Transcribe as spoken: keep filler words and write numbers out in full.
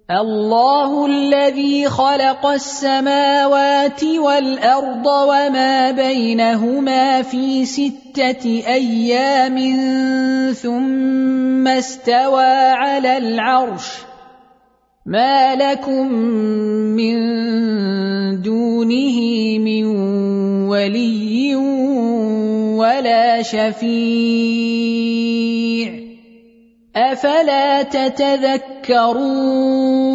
الله الذي خلق السماوات والأرض وما بينهما في ستة أيام ثم استوى على العرش ما لكم من دونه من ولي ولا شفيع أفلا تتذكرون